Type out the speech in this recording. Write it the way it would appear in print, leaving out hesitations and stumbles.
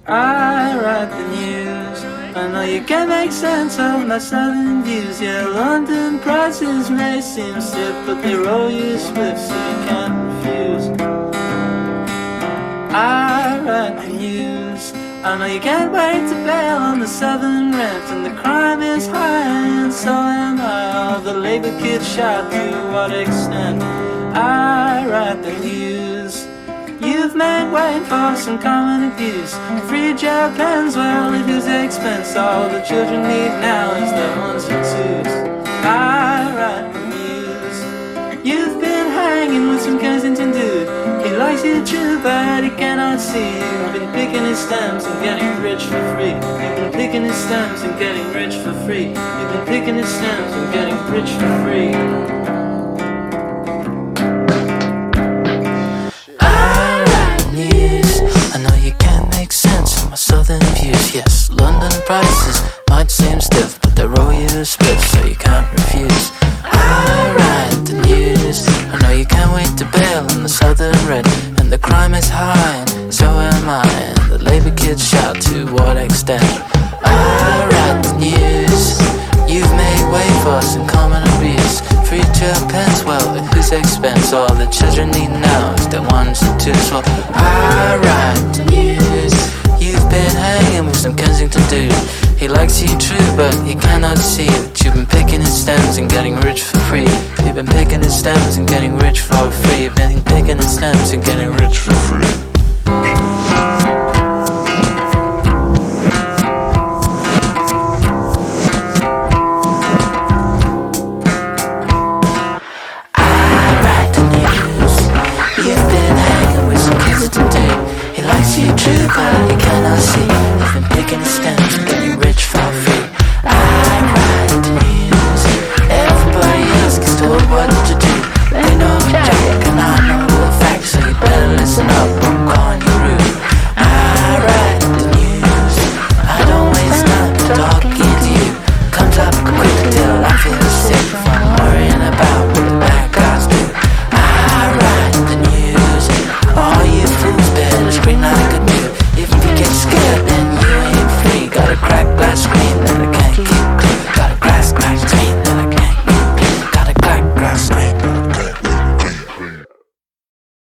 I write the news. I know you can't make sense of my southern views. Yeah, London prices may seem stiff, but they roll you swift so you can't refuse. I write the news. I know you can't wait to bail on the southern rent, and the crime is high, and so am I. All the labor kids shot, to what extent? I write the news. You've made way for some common abuse. Free jail pens, well, at whose expense? All the children need now is their ones and twos. I write the news. You've been hanging with some Kensington dude. He likes you true, but he cannot see. You've been picking his stems and getting rich for free. You've been picking his stems and getting rich for free. You've been picking his stems and getting rich for free. I know you can't make sense of my southern views. Yes, London prices might seem stiff, but they roll you a split so you can't refuse. I write the news. I know you can't wait to bail on the southern rent, and the crime is high, and so am I. And the labor kids shout, to what extent? I write the news. You've made way for some common abuse. Free jail pens, well, at whose expense? All the children need now is their ones and twos. Well, I write the news. You've been hanging with some Kensington dude. He likes you true, but he cannot see that you've been picking his stems and getting rich for free. You've been picking his stems and getting rich for free. You've been picking his stems and getting rich for free.